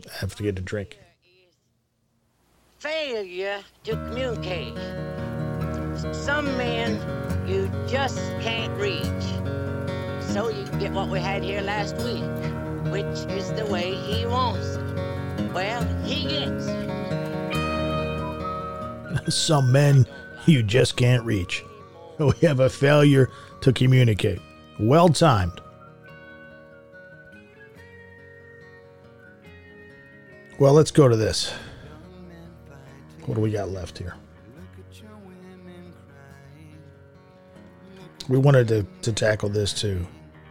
have to get a drink. Failure to communicate. Some men you just can't reach. So you get what we had here last week, which is the way he wants it. Well, he gets it. Some men you just can't reach. We have a failure to communicate. Well timed. Well, let's go to this. What do we got left here? We wanted to tackle this too.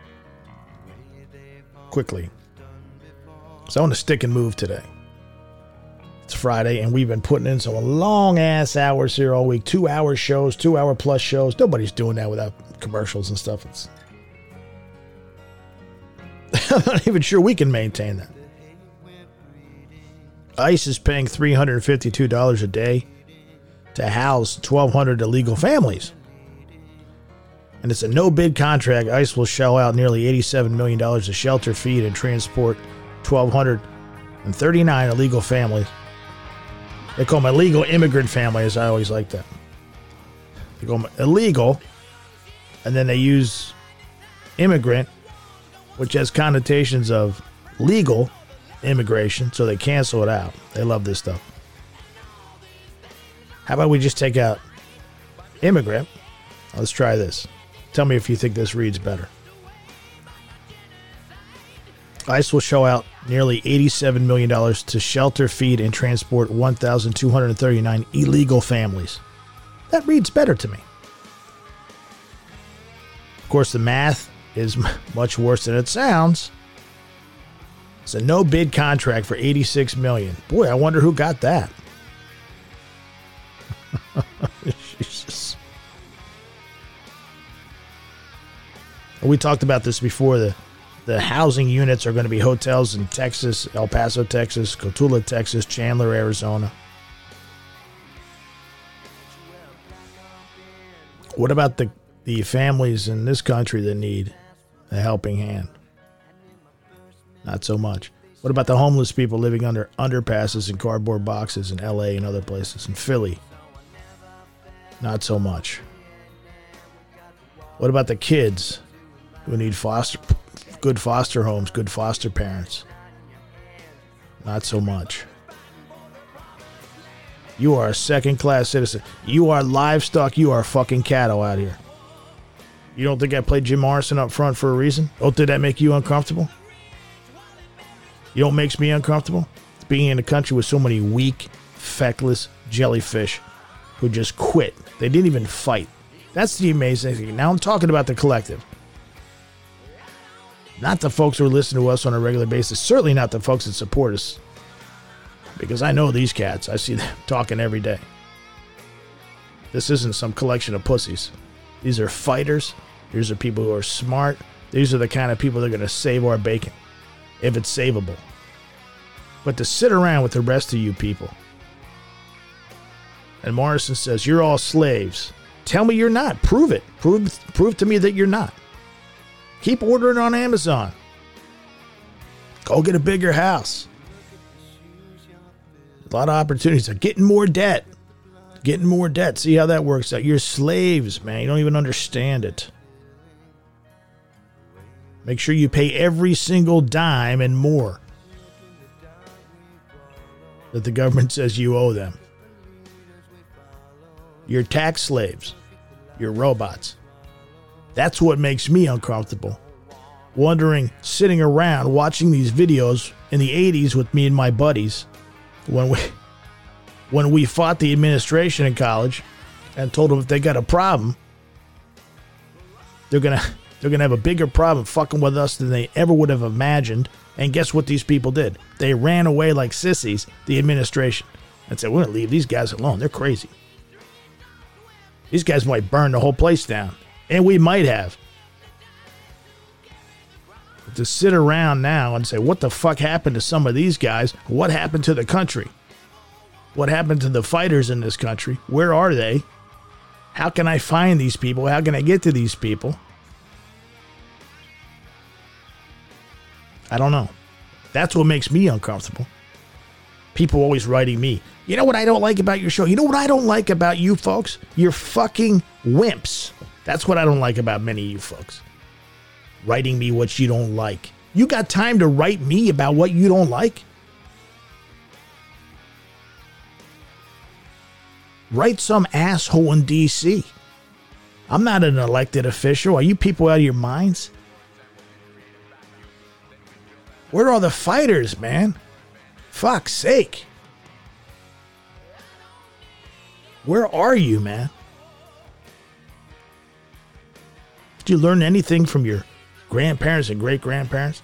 Quickly. So I want to stick and move today. It's Friday, and we've been putting in some long-ass hours here all week. 2-hour shows, 2-hour-plus shows. Nobody's doing that without commercials and stuff. I'm not even sure we can maintain that. ICE is paying $352 a day to house 1,200 illegal families. And it's a no-bid contract. ICE will shell out nearly $87 million to shelter, feed, and transport 1,239 illegal families. They call them illegal immigrant families. I always like that. They call them illegal, and then they use immigrant, which has connotations of legal immigration, so they cancel it out. They love this stuff. How about we just take out immigrant? Let's try this. Tell me if you think this reads better. ICE will shell out nearly $87 million to shelter, feed, and transport 1,239 illegal families. That reads better to me. Of course, the math is much worse than it sounds. It's a no-bid contract for $86 million. Boy, I wonder who got that. Jesus. We talked about this before. The housing units are going to be hotels in Texas, El Paso, Texas, Cotulla, Texas, Chandler, Arizona. What about the families in this country that need a helping hand? Not so much. What about the homeless people living under underpasses and cardboard boxes in LA and other places, in Philly? Not so much. What about the kids who need good foster homes, good foster parents? Not so much. You are a second-class citizen. You are livestock. You are fucking cattle out here. You don't think I played Jim Morrison up front for a reason? Don't did that make you uncomfortable? You know what makes me uncomfortable? It's being in a country with so many weak, feckless jellyfish who just quit. They didn't even fight. That's the amazing thing. Now I'm talking about the collective. Not the folks who listen to us on a regular basis. Certainly not the folks that support us. Because I know these cats. I see them talking every day. This isn't some collection of pussies. These are fighters. These are people who are smart. These are the kind of people that are going to save our bacon. If it's savable. But to sit around with the rest of you people. And Morrison says, you're all slaves. Tell me you're not. Prove it. Prove to me that you're not. Keep ordering on Amazon. Go get a bigger house. A lot of opportunities. Getting more debt. Getting more debt. See how that works out. You're slaves, man. You don't even understand it. Make sure you pay every single dime and more that the government says you owe them. You're tax slaves. You're robots. That's what makes me uncomfortable. Wondering, sitting around watching these videos in the 80s with me and my buddies when we fought the administration in college and told them if they got a problem, they're gonna have a bigger problem fucking with us than they ever would have imagined. And guess what these people did? They ran away like sissies, the administration, and said, we're going to leave these guys alone. They're crazy. These guys might burn the whole place down. And we might have. But to sit around now and say, what the fuck happened to some of these guys? What happened to the country? What happened to the fighters in this country? Where are they? How can I find these people? How can I get to these people? I don't know. That's what makes me uncomfortable. People always writing me, you know what I don't like about your show? You know what I don't like about you folks? You're fucking wimps. That's what I don't like about many of you folks. Writing me what you don't like. You got time to write me about what you don't like? Write some asshole in DC. I'm not an elected official. Are you people out of your minds? Where are the fighters, man? Fuck's sake. Where are you, man? Did you learn anything from your grandparents and great-grandparents?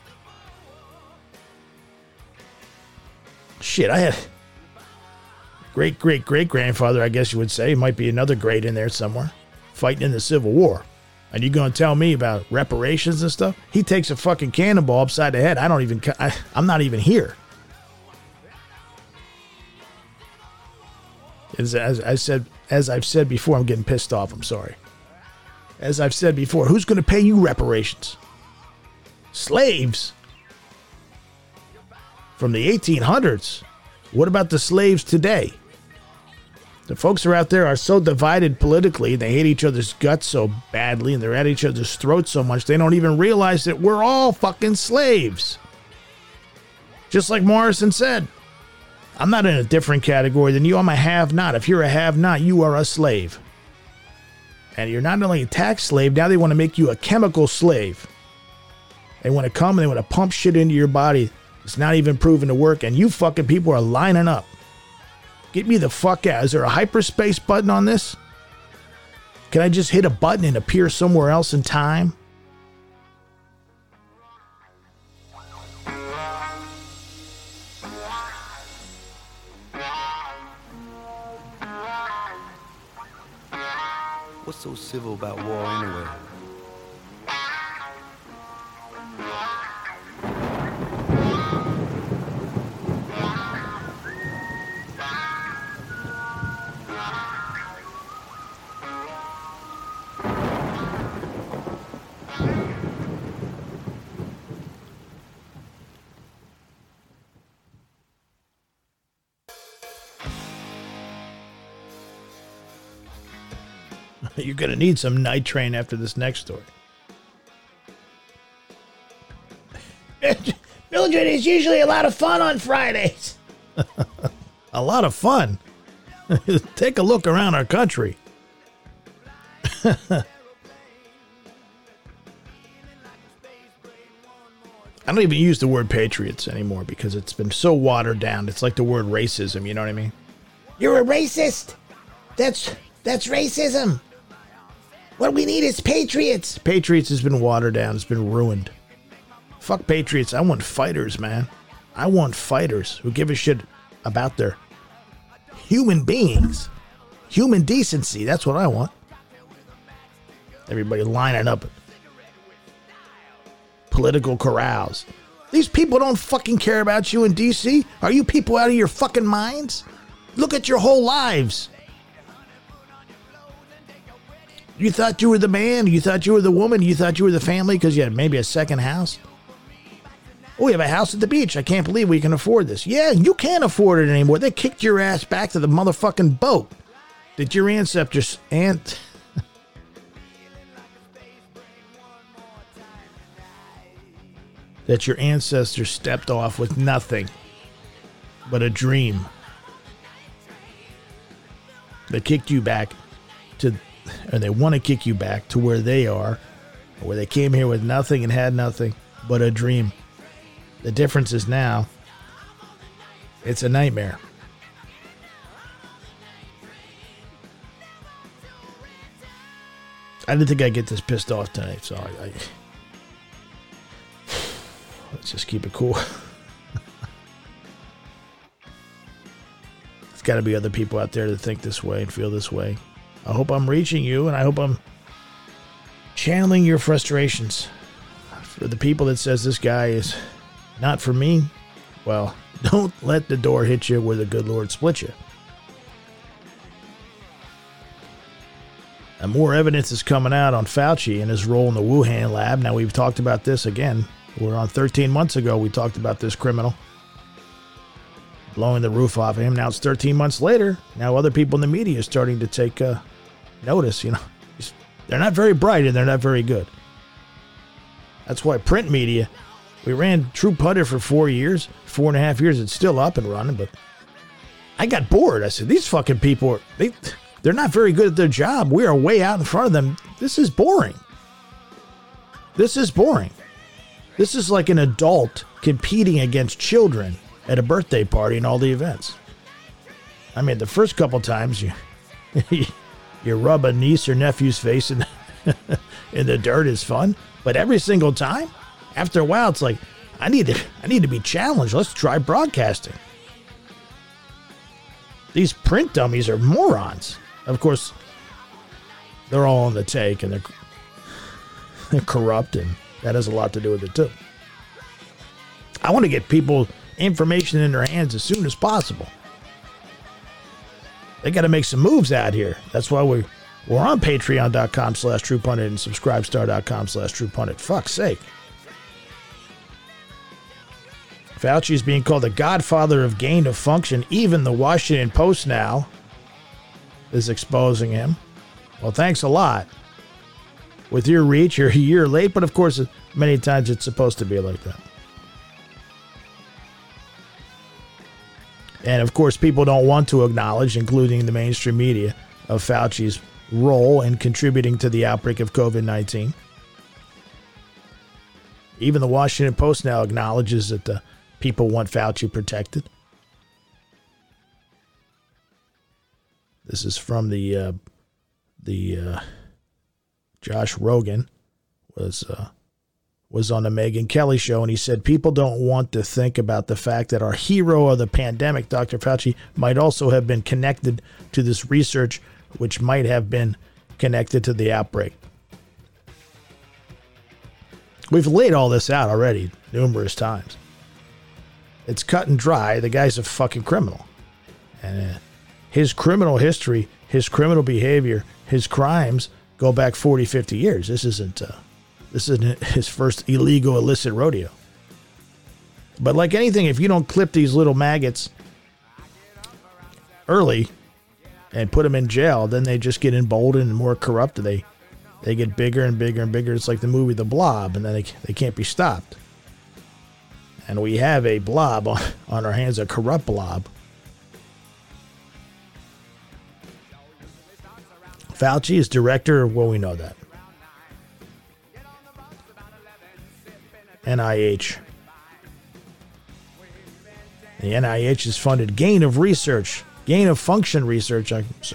Shit, I had great-great-great-grandfather, I guess you would say. Might be another great in there somewhere. Fighting in the Civil War. And you're going to tell me about reparations and stuff? He takes a fucking cannonball upside the head. I'm not even here. As I've said before, I'm getting pissed off. I'm sorry. As I've said before, who's going to pay you reparations? Slaves? From the 1800s. What about the slaves today? The folks are out there are so divided politically, they hate each other's guts so badly, and they're at each other's throats so much, they don't even realize that we're all fucking slaves. Just like Morrison said, I'm not in a different category than you. I'm a have-not. If you're a have-not, you are a slave. And you're not only a tax slave, now they want to make you a chemical slave. They want to come and they want to pump shit into your body. It's not even proven to work, and you fucking people are lining up. Get me the fuck out. Is there a hyperspace button on this? Can I just hit a button and appear somewhere else in time? What's so civil about war anyway? You're going to need some night train after this next story. Mildred, is usually a lot of fun on Fridays. A lot of fun? Take a look around our country. I don't even use the word patriots anymore because it's been so watered down. It's like the word racism, you know what I mean? You're a racist. That's racism. What we need is patriots. Patriots has been watered down. It's been ruined. Fuck patriots. I want fighters, man. I want fighters who give a shit about their human beings. Human decency. That's what I want. Everybody lining up. Political corrals. These people don't fucking care about you in DC. Are you people out of your fucking minds? Look at your whole lives. You thought you were the man. You thought you were the woman. You thought you were the family because you had maybe a second house. Oh, we have a house at the beach. I can't believe we can afford this. Yeah, you can't afford it anymore. They kicked your ass back to the motherfucking boat that your ancestors stepped off with nothing but a dream. They kicked you back to, or they want to kick you back to where they are, where they came here with nothing and had nothing but a dream. The difference is now, it's a nightmare. I didn't think I'd get this pissed off tonight, so let's just keep it cool. There's got to be other people out there that think this way and feel this way. I hope I'm reaching you, and I hope I'm channeling your frustrations. For the people that says this guy is not for me, well, don't let the door hit you where the good Lord split you. And more evidence is coming out on Fauci and his role in the Wuhan lab. Now, we've talked about this again. We're on 13 months ago, we talked about this criminal. blowing the roof off of him. Now it's 13 months later. Now other people in the media are starting to take notice. They're not very bright and they're not very good. That's why print media, we ran True Punter for 4.5 years. It's still up and running, but I got bored. I said, these fucking people, they're not very good at their job. We are way out in front of them. This is boring. This is boring. This is like an adult competing against children at a birthday party and all the events. I mean, the first couple times you rub a niece or nephew's face in the dirt is fun, but every single time, after a while, it's like, I need to be challenged. Let's try broadcasting. These print dummies are morons. Of course, they're all on the take and they're corrupt, and that has a lot to do with it too. I want to get people information in their hands as soon as possible. They got to make some moves out here. That's why we're on patreon.com/TruePundit and subscribestar.com/TruePundit. Fuck's sake. Fauci is being called the godfather of gain of function. Even the Washington Post now is exposing him. Well, thanks a lot. With your reach, you're a year late, but of course, many times it's supposed to be like that. And of course, people don't want to acknowledge, including the mainstream media, of Fauci's role in contributing to the outbreak of COVID-19. Even the Washington Post now acknowledges that the people want Fauci protected. This is from the Josh Rogan was on the Megyn Kelly show, and he said people don't want to think about the fact that our hero of the pandemic, Dr. Fauci, might also have been connected to this research, which might have been connected to the outbreak. We've laid all this out already numerous times. It's cut and dry. The guy's a fucking criminal. And his criminal history, his criminal behavior, his crimes go back 40, 50 years. This isn't his first illegal, illicit rodeo. But like anything, if you don't clip these little maggots early and put them in jail, then they just get emboldened and more corrupt. They get bigger and bigger and bigger. It's like the movie The Blob, and then they can't be stopped. And we have a blob on our hands, a corrupt blob. Fauci is director, well, we know that. NIH. The NIH has funded gain of function research,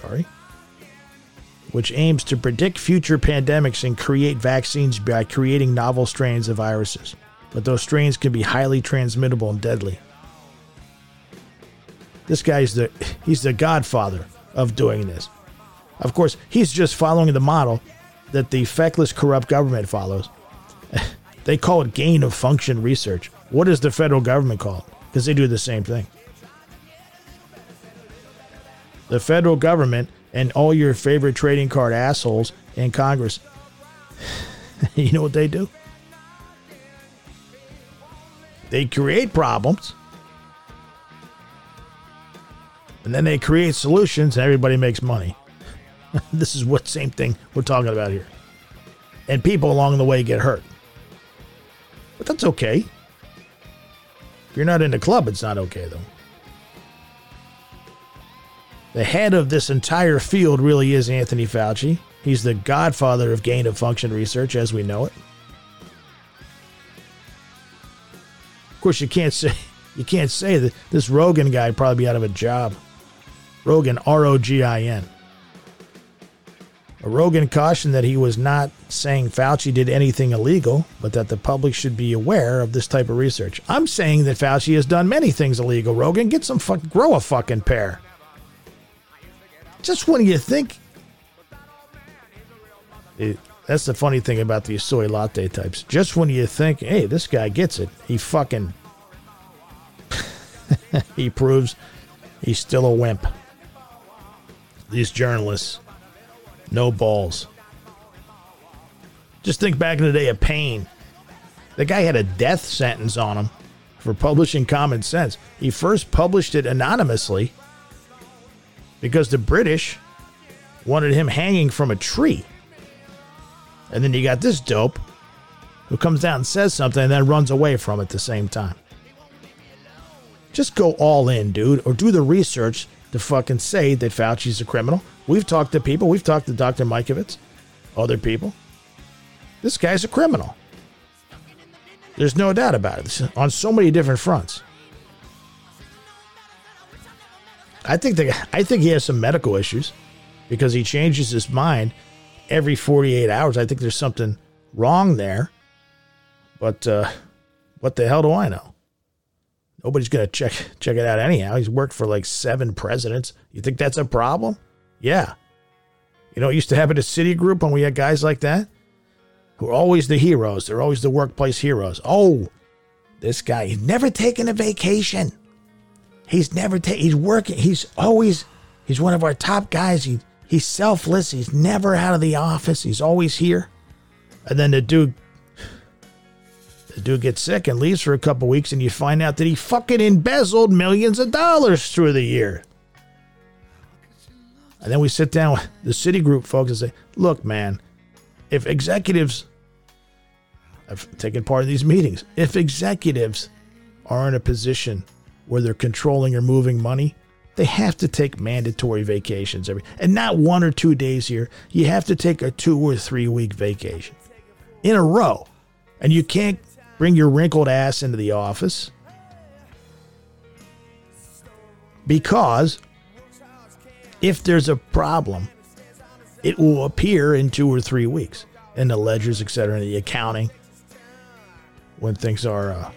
which aims to predict future pandemics and create vaccines by creating novel strains of viruses. But those strains can be highly transmittable and deadly. This guy's he's the godfather of doing this. Of course, he's just following the model that the feckless, corrupt government follows. They call it gain of function research. What does the federal government call it? Because they do the same thing. The federal government and all your favorite trading card assholes in Congress, you know what they do? They create problems, and then they create solutions, and everybody makes money. This is what same thing we're talking about here. And people along the way get hurt. But that's okay. If you're not in the club, it's not okay, though. The head of this entire field really is Anthony Fauci. He's the godfather of gain of function research as we know it. Of course, you can't say that this Rogan guy would probably be out of a job. Rogan, R-O-G-I-N. Rogan cautioned that he was not saying Fauci did anything illegal, but that the public should be aware of this type of research. I'm saying that Fauci has done many things illegal. Rogan, grow a fucking pair. Just when you think... That's the funny thing about these soy latte types. Just when you think, hey, this guy gets it, he fucking... he proves he's still a wimp. These journalists... No balls. Just think back in the day of Payne. The guy had a death sentence on him for publishing Common Sense. He first published it anonymously because the British wanted him hanging from a tree. And then you got this dope who comes down and says something and then runs away from it at the same time. Just go all in, dude, or do the research to fucking say that Fauci's a criminal. We've talked to people. We've talked to Dr. Mikovits, other people. This guy's a criminal. There's no doubt about it. On so many different fronts. I think he has some medical issues because he changes his mind every 48 hours. I think there's something wrong there. But what the hell do I know? Nobody's going to check it out anyhow. He's worked for like 7 presidents. You think that's a problem? Yeah. You know, it used to happen at Citigroup when we had guys like that who are always the heroes. They're always the workplace heroes. Oh, this guy, he's never taken a vacation. He's working. He's one of our top guys. He's selfless. He's never out of the office. He's always here. And then the dude gets sick and leaves for a couple weeks, and you find out that he fucking embezzled millions of dollars through the year. And then we sit down with the Citigroup folks and say, look, man, if executives, I've taken part in these meetings, if executives are in a position where they're controlling or moving money, they have to take mandatory vacations and not 1 or 2 days here. You have to take a 2 or 3 week vacation in a row. And you can't bring your wrinkled ass into the office because if there's a problem, it will appear in 2 or 3 weeks in the ledgers, etc., in the accounting, when things are,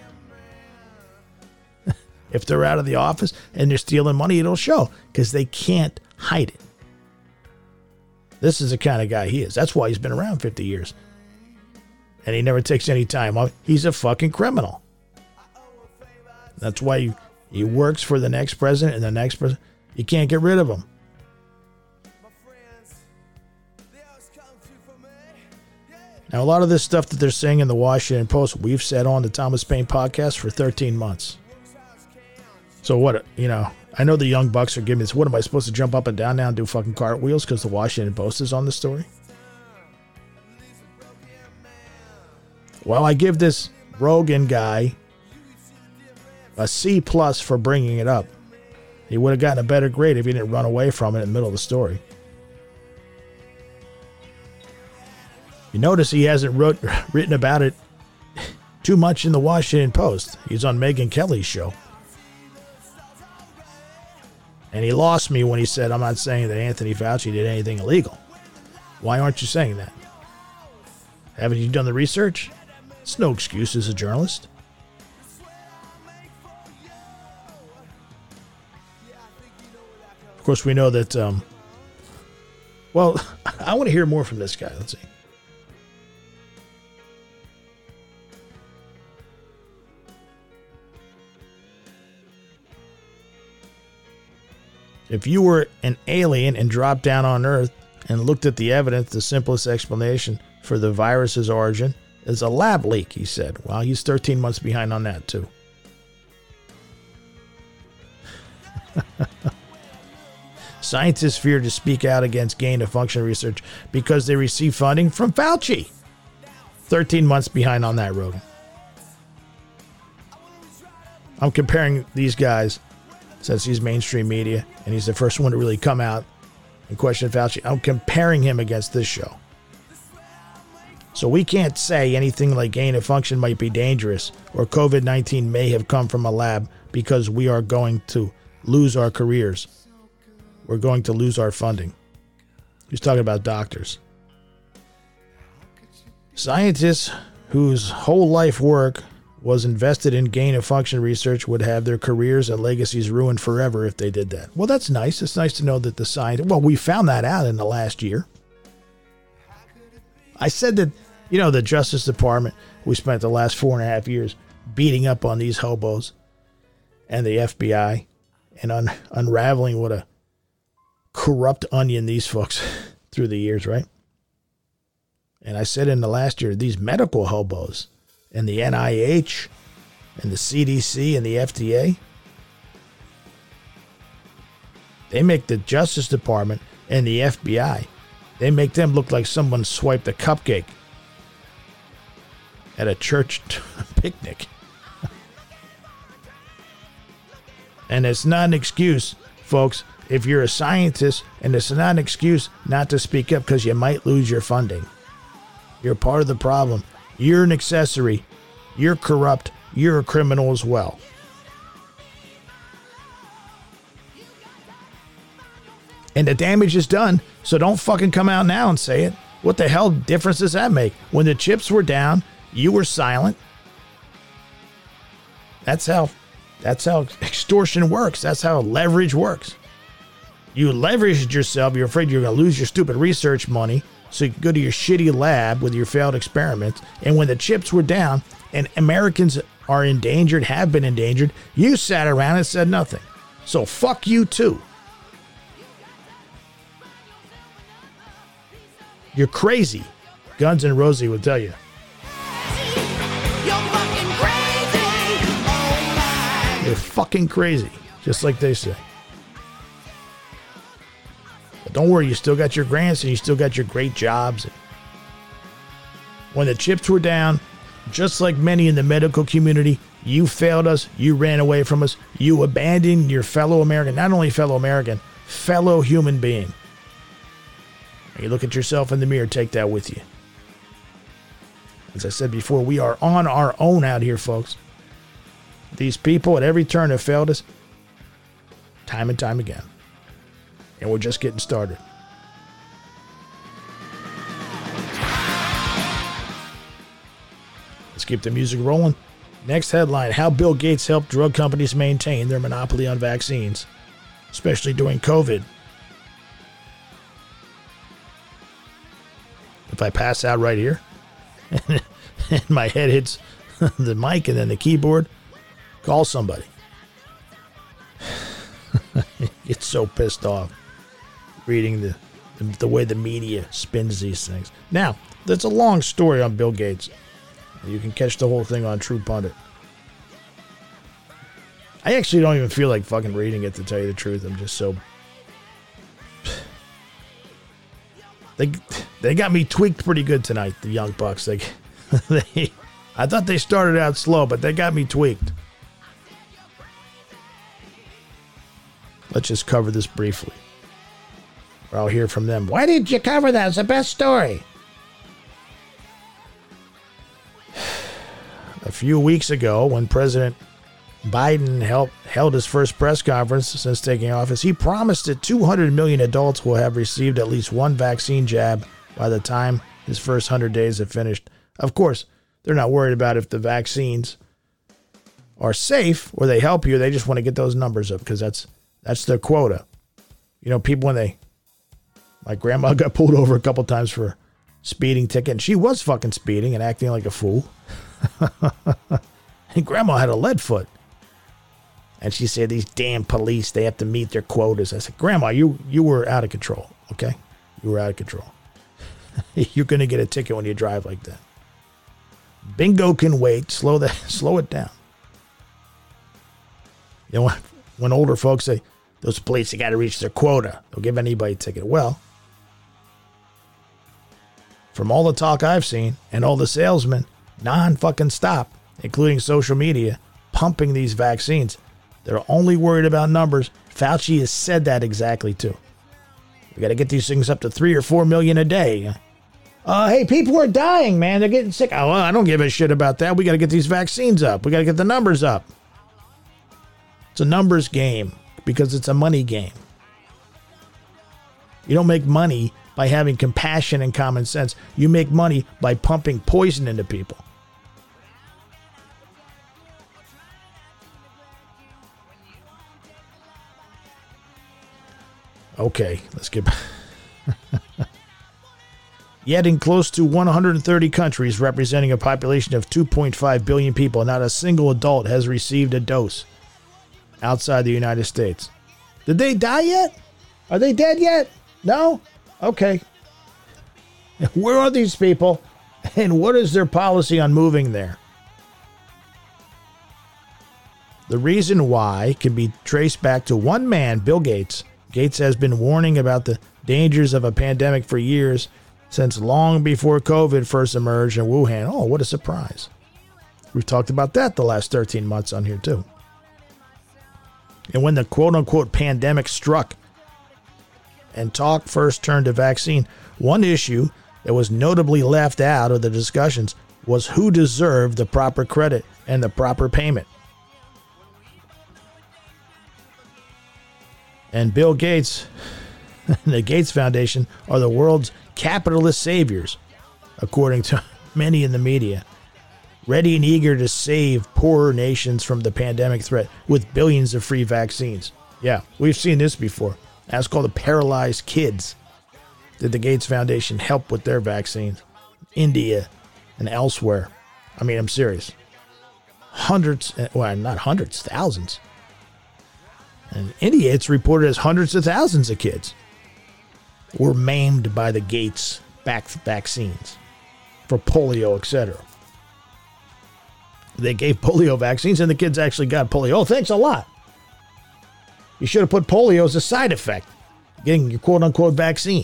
if they're out of the office and they're stealing money, it'll show because they can't hide it. This is the kind of guy he is. That's why he's been around 50 years. And he never takes any time off. He's a fucking criminal. That's why he works for the next president and the next president. You can't get rid of him. Now, a lot of this stuff that they're saying in the Washington Post, we've said on the Thomas Paine podcast for 13 months. So what, I know the young bucks are giving me this. What, am I supposed to jump up and down now and do fucking cartwheels because the Washington Post is on the story? Well, I give this Rogan guy a C+ for bringing it up. He would have gotten a better grade if he didn't run away from it in the middle of the story. You notice he hasn't written about it too much in the Washington Post. He's on Megyn Kelly's show. And he lost me when he said, I'm not saying that Anthony Fauci did anything illegal. Why aren't you saying that? Haven't you done the research? It's no excuse as a journalist. Of course, we know that, I want to hear more from this guy. Let's see. If you were an alien and dropped down on Earth and looked at the evidence, the simplest explanation for the virus's origin is a lab leak, he said. Well, he's 13 months behind on that, too. Scientists fear to speak out against gain-of-function research because they receive funding from Fauci. 13 months behind on that, Rogan. I'm comparing these guys, since he's mainstream media, and he's the first one to really come out and question Fauci. I'm comparing him against this show. So we can't say anything like gain of function might be dangerous or COVID-19 may have come from a lab because we are going to lose our careers. We're going to lose our funding. He's talking about doctors. Scientists whose whole life work was invested in gain-of-function research would have their careers and legacies ruined forever if they did that. Well, that's nice. It's nice to know that the science... Well, we found that out in the last year. I said that, the Justice Department, we spent the last 4.5 years beating up on these hobos and the FBI and unraveling what a corrupt onion these folks through the years, right? And I said in the last year, these medical hobos and the NIH and the CDC and the FDA. They make the Justice Department and the FBI, they make them look like someone swiped a cupcake at a church picnic. And it's not an excuse, folks, if you're a scientist, and it's not an excuse not to speak up because you might lose your funding. You're part of the problem. You're an accessory. You're corrupt. You're a criminal as well. And the damage is done, so don't fucking come out now and say it. What the hell difference does that make? When the chips were down, you were silent. That's how extortion works. That's how leverage works. You leveraged yourself. You're afraid you're going to lose your stupid research money, so you can go to your shitty lab with your failed experiments. And when the chips were down and Americans are endangered, have been endangered, you sat around and said nothing. So fuck you too. You're crazy. Guns N' Roses would tell you. You're fucking crazy. Just like they say. But don't worry, you still got your grants and you still got your great jobs. When the chips were down, just like many in the medical community, you failed us, you ran away from us, you abandoned your fellow American, not only fellow American, fellow human being. And you look at yourself in the mirror, take that with you. As I said before, we are on our own out here, folks. These people at every turn have failed us time and time again. And we're just getting started. Let's keep the music rolling. Next headline, how Bill Gates helped drug companies maintain their monopoly on vaccines, especially during COVID. If I pass out right here and my head hits the mic and then the keyboard, call somebody. Get so pissed off reading the way the media spins these things. Now, there's a long story on Bill Gates. You can catch the whole thing on True Pundit. I actually don't even feel like fucking reading it, to tell you the truth. I'm just so... They got me tweaked pretty good tonight, the Young Bucks. I thought they started out slow, but they got me tweaked. Let's just cover this briefly. I'll hear from them. Why did you cover that? It's the best story. A few weeks ago, when President Biden held his first press conference since taking office, he promised that 200 million adults will have received at least one vaccine jab by the time his first 100 days have finished. Of course, they're not worried about if the vaccines are safe or they help you. They just want to get those numbers up because that's their quota. You know, people my grandma got pulled over a couple times for a speeding ticket, and she was fucking speeding and acting like a fool. And grandma had a lead foot. And she said, these damn police, they have to meet their quotas. I said, Grandma, you were out of control, okay? You were out of control. You're going to get a ticket when you drive like that. Bingo can wait. Slow it down. You know, when older folks say, those police, they got to reach their quota. They'll give anybody a ticket. Well, from all the talk I've seen and all the salesmen, non-fucking stop, including social media, pumping these vaccines, they're only worried about numbers. Fauci has said that exactly too. We got to get these things up to 3 or 4 million a day. Hey, people are dying, man. They're getting sick. Oh, well, I don't give a shit about that. We got to get these vaccines up. We got to get the numbers up. It's a numbers game because it's a money game. You don't make money by having compassion and common sense. You make money by pumping poison into people. Okay, let's get back. Yet in close to 130 countries representing a population of 2.5 billion people, not a single adult has received a dose outside the United States. Did they die yet? Are they dead yet? No? Okay. Where are these people? And what is their policy on moving there? The reason why can be traced back to one man, Bill Gates. Gates has been warning about the dangers of a pandemic for years, since long before COVID first emerged in Wuhan. Oh, what a surprise. We've talked about that the last 13 months on here too. And when the quote-unquote pandemic struck and talk first turned to vaccine, one issue that was notably left out of the discussions was who deserved the proper credit and the proper payment. And Bill Gates and the Gates Foundation are the world's capitalist saviors, according to many in the media, ready and eager to save poorer nations from the pandemic threat with billions of free vaccines. Yeah, we've seen this before. That's called the paralyzed kids. Did the Gates Foundation help with their vaccines? India and elsewhere. I mean, I'm serious. Hundreds, well, not hundreds, thousands. In India, it's reported as hundreds of thousands of kids were maimed by the Gates vaccines for polio, etc. They gave polio vaccines and the kids actually got polio. Oh, thanks a lot. You should have put polio as a side effect, getting your quote-unquote vaccine.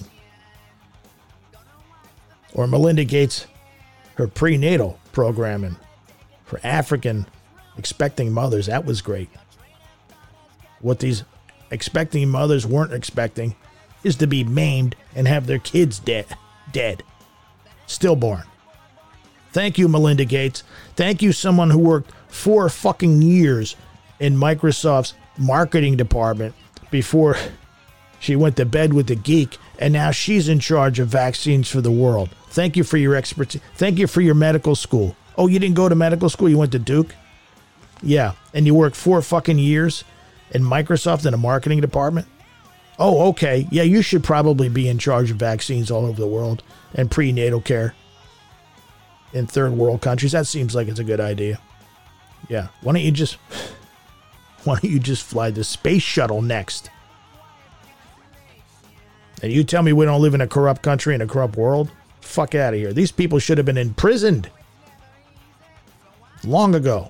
Or Melinda Gates, her prenatal programming for African expecting mothers. That was great. What these expecting mothers weren't expecting is to be maimed and have their kids dead, stillborn. Thank you, Melinda Gates. Thank you, someone who worked 4 fucking years in Microsoft's marketing department before she went to bed with the geek, and now she's in charge of vaccines for the world. Thank you for your expertise. Thank you for your medical school. Oh, you didn't go to medical school? You went to Duke? Yeah, and you worked 4 fucking years in Microsoft in a marketing department? Oh, okay. Yeah, you should probably be in charge of vaccines all over the world and prenatal care in third world countries. That seems like it's a good idea. Yeah. Why don't you just fly the space shuttle next? And you tell me we don't live in a corrupt country and a corrupt world? Fuck out of here. These people should have been imprisoned long ago.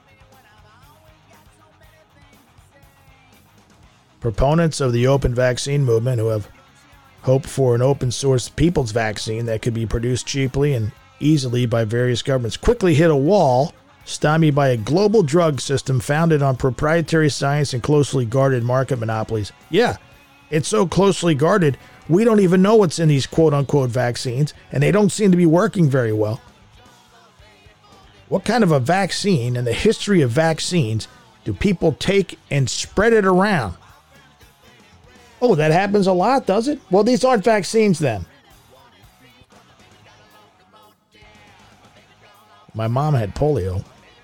Proponents of the open vaccine movement, who have hoped for an open source people's vaccine that could be produced cheaply and easily by various governments, quickly hit a wall, stymied by a global drug system founded on proprietary science and closely guarded market monopolies. Yeah, it's so closely guarded, we don't even know what's in these quote-unquote vaccines, and they don't seem to be working very well. What kind of a vaccine in the history of vaccines do people take and spread it around? Oh, that happens a lot, does it? Well, these aren't vaccines then. My mom had polio.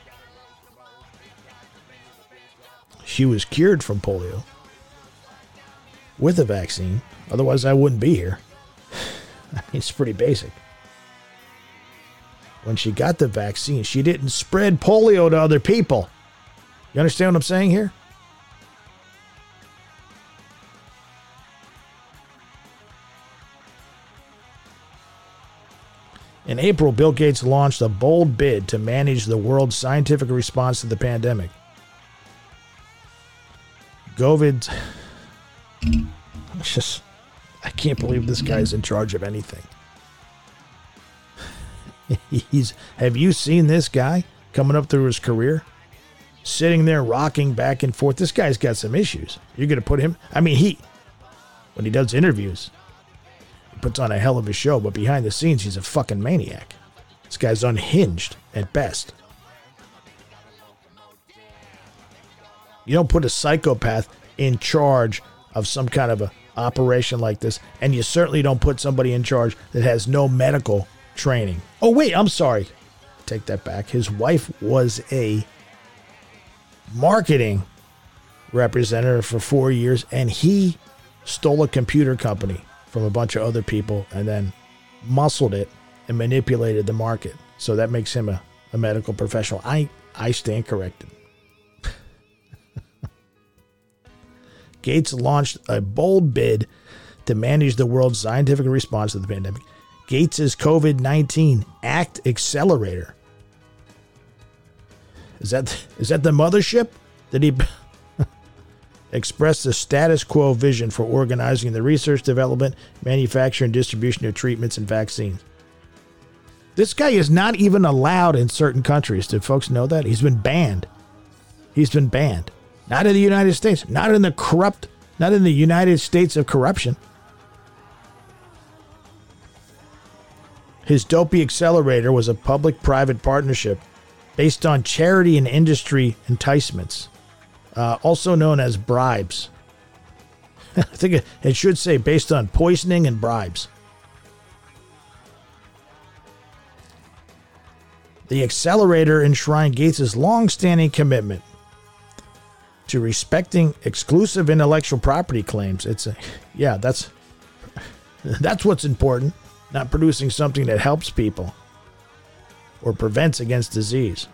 She was cured from polio with a vaccine. Otherwise, I wouldn't be here. I mean, it's pretty basic. When she got the vaccine, she didn't spread polio to other people. You understand what I'm saying here? In April, Bill Gates launched a bold bid to manage the world's scientific response to the pandemic. COVID. I can't believe this guy's in charge of anything. Have you seen this guy coming up through his career? Sitting there rocking back and forth. This guy's got some issues. You're going to put him... I mean, when he does interviews, he puts on a hell of a show, but behind the scenes, he's a fucking maniac. This guy's unhinged at best. You don't put a psychopath in charge of some kind of a operation like this, and you certainly don't put somebody in charge that has no medical training. Oh, wait, I'm sorry. Take that back. His wife was a marketing representative for 4 years, and he stole a computer company from a bunch of other people and then muscled it and manipulated the market. So that makes him a medical professional. I stand corrected. Gates launched a bold bid to manage the world's scientific response to the pandemic. Gates' COVID-19 Act Accelerator. Is that the mothership? that he expressed the status quo vision for organizing the research, development, manufacture, and distribution of treatments and vaccines. This guy is not even allowed in certain countries. Did folks know that? He's been banned. He's been banned. Not in the United States. Not in the United States of corruption. His Dopey Accelerator was a public-private partnership based on charity and industry enticements, also known as bribes. I think it should say based on poisoning and bribes. The accelerator enshrined Gates' long-standing commitment to respecting exclusive intellectual property claims. That's what's important, not producing something that helps people or prevents against disease.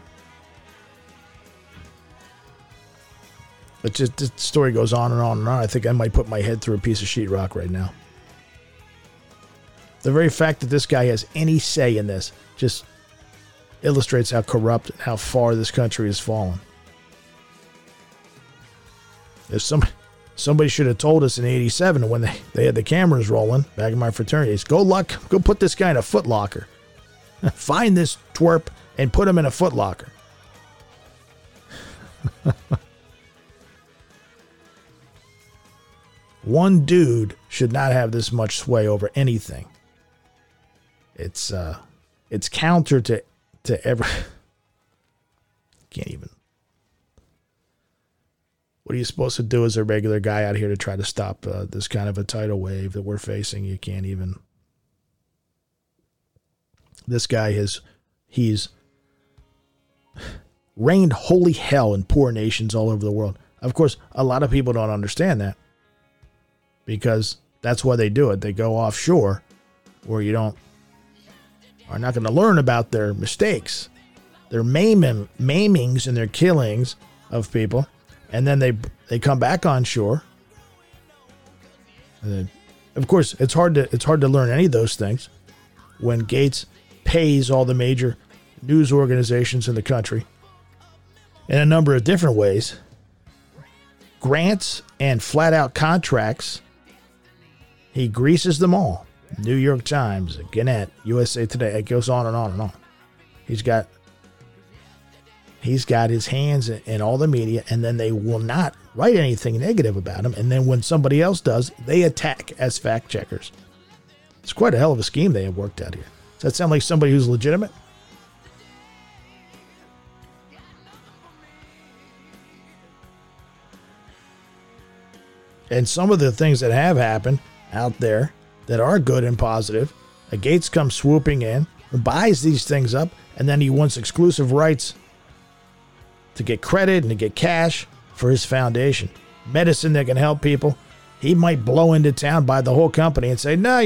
But just the story goes on and on and on. I think I might put my head through a piece of sheetrock right now. The very fact that this guy has any say in this just illustrates how corrupt and how far this country has fallen. If somebody should have told us in '87 when they had the cameras rolling back in my fraternity, go put this guy in a footlocker. Find this twerp and put him in a footlocker. One dude should not have this much sway over anything. It's counter to every. Can't even. What are you supposed to do as a regular guy out here to try to stop this kind of a tidal wave that we're facing? You can't even. This guy he's rained holy hell in poor nations all over the world. Of course, a lot of people don't understand that because that's why they do it. They go offshore where you are not going to learn about their mistakes, their maimings and their killings of people. And then they come back on shore. And then, of course, it's hard to learn any of those things when Gates pays all the major news organizations in the country in a number of different ways. Grants and flat-out contracts. He greases them all. New York Times, Gannett, USA Today. It goes on and on and on. He's got his hands in all the media, and then they will not write anything negative about him. And then when somebody else does, they attack as fact checkers. It's quite a hell of a scheme they have worked out here. Does that sound like somebody who's legitimate? And some of the things that have happened out there that are good and positive, Gates comes swooping in, buys these things up, and then he wants exclusive rights to get credit and to get cash for his foundation. Medicine that can help people. He might blow into town, buy the whole company, and say, no.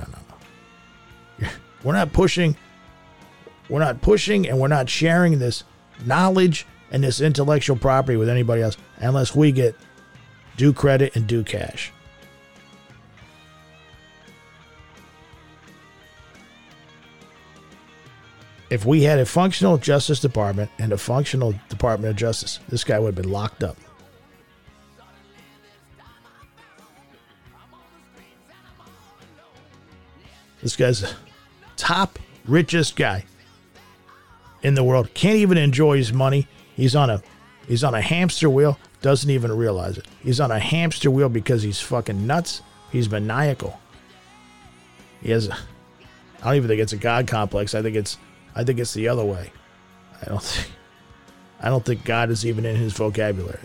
We're not pushing, and we're not sharing this knowledge and this intellectual property with anybody else unless we get due credit and due cash. If we had a functional Justice Department and a functional Department of Justice, this guy would have been locked up. This guy's the top richest guy in the world. Can't even enjoy his money. He's on a hamster wheel. Doesn't even realize it. He's on a hamster wheel because he's fucking nuts. He's maniacal. I don't even think it's a God complex. I think it's the other way. I don't think God is even in his vocabulary.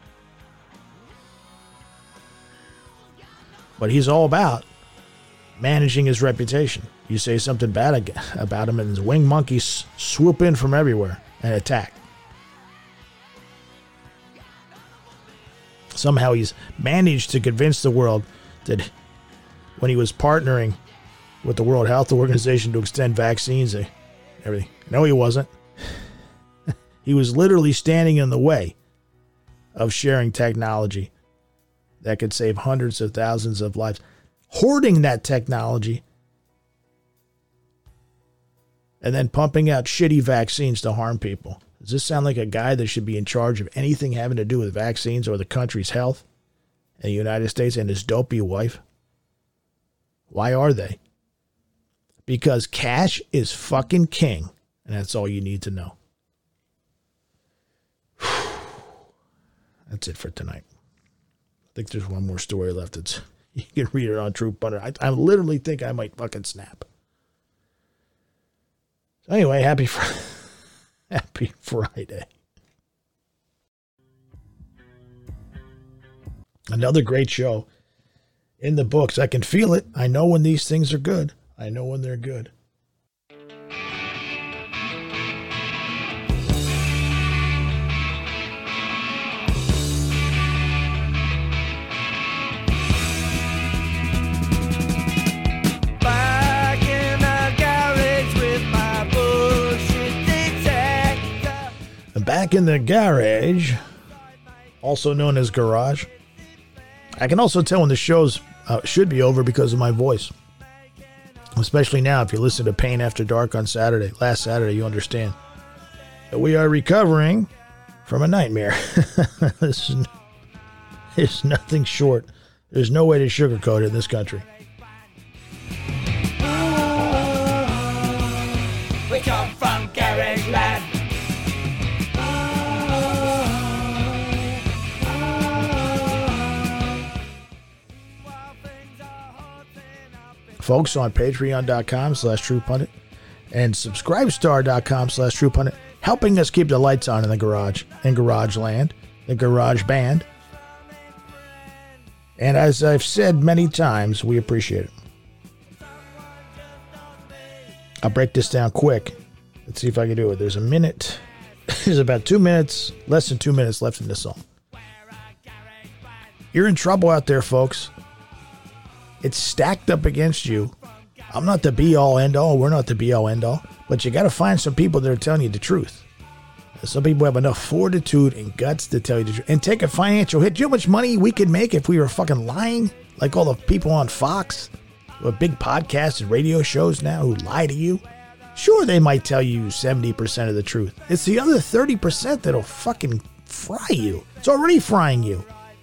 But he's all about managing his reputation. You say something bad about him and his winged monkeys swoop in from everywhere and attack. Somehow he's managed to convince the world that when he was partnering with the World Health Organization to extend vaccines and everything. No, he wasn't. He was literally standing in the way of sharing technology that could save hundreds of thousands of lives, hoarding that technology and then pumping out shitty vaccines to harm people. Does this sound like a guy that should be in charge of anything having to do with vaccines or the country's health in the United States and his dopey wife? Why are they? Because cash is fucking king, and that's all you need to know. That's it for tonight. I think there's one more story left. You can read it on Truth Pundit. I literally think I might fucking snap. So anyway, happy Friday. Another great show. In the books, I can feel it. I know when these things are good. I know when they're good. Back in the garage, also known as garage. I can also tell when the shows should be over because of my voice. Especially now, if you listen to Pain After Dark on last Saturday, you understand that we are recovering from a nightmare. There's nothing short. There's no way to sugarcoat it in this country. We come from Garage Land. Folks, on patreon.com/TruePundit and subscribestar.com/TruePundit, helping us keep the lights on in the garage, in Garage Land, the Garage Band. And as I've said many times, we appreciate it. I'll break this down quick. Let's see if I can do it. There's a minute. There's about 2 minutes, less than 2 minutes left in this song. You're in trouble out there, folks. It's stacked up against you. I'm not the be-all, end-all. We're not the be-all, end-all. But you got to find some people that are telling you the truth. Some people have enough fortitude and guts to tell you the truth. And take a financial hit. Do you know how much money we could make if we were fucking lying? Like all the people on Fox, who have big podcasts and radio shows now who lie to you. Sure, they might tell you 70% of the truth. It's the other 30% that'll fucking fry you. It's already frying you.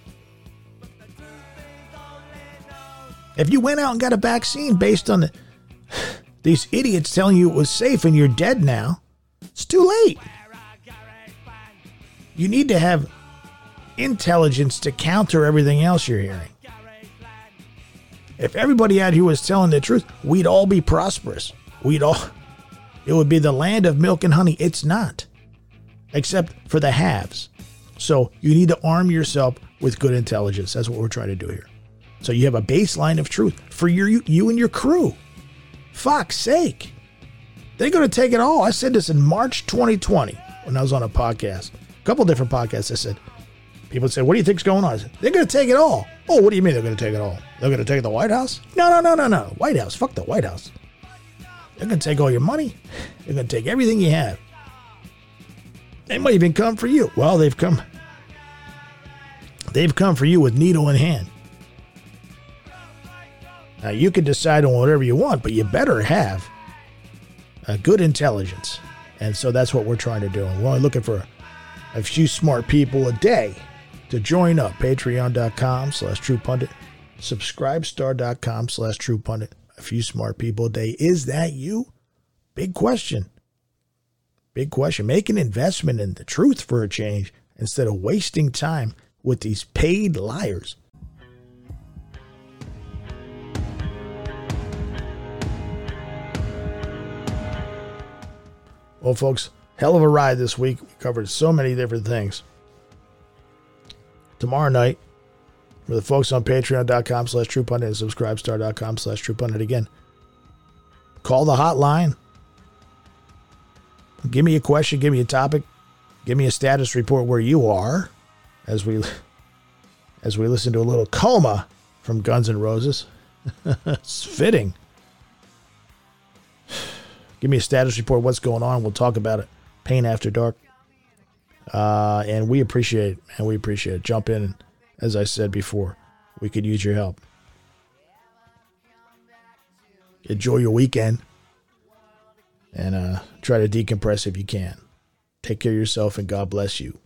If you went out and got a vaccine based on these idiots telling you it was safe and you're dead now, it's too late. You need to have intelligence to counter everything else you're hearing. If everybody out here was telling the truth, we'd all be prosperous. It would be the land of milk and honey. It's not, except for the haves. So you need to arm yourself with good intelligence. That's what we're trying to do here. So you have a baseline of truth for you and your crew. Fuck's sake. They're going to take it all. I said this in March 2020 when I was on a podcast. A couple different podcasts. I said, people said, what do you think's going on? I said, they're going to take it all. Oh, what do you mean they're going to take it all? They're going to take the White House? No. White House. Fuck the White House. They're going to take all your money. They're going to take everything you have. They might even come for you. Well, they've come for you with needle in hand. Now, you can decide on whatever you want, but you better have a good intelligence. And so that's what we're trying to do. And we're only looking for a few smart people a day to join up. Patreon.com/TruePundit. Subscribestar.com/TruePundit. A few smart people a day. Is that you? Big question. Big question. Make an investment in the truth for a change instead of wasting time with these paid liars. Well, folks, hell of a ride this week. We covered so many different things. Tomorrow night, for the folks on patreon.com/TruePundit and subscribestar.com/TruePundit again, call the hotline. Give me a question, give me a topic, give me a status report where you are as we listen to a little Coma from Guns N' Roses. It's fitting. Give me a status report, what's going on. We'll talk about it. Pain After Dark. And we appreciate it. Jump in. And as I said before, we could use your help. Enjoy your weekend. and try to decompress if you can. Take care of yourself, and God bless you.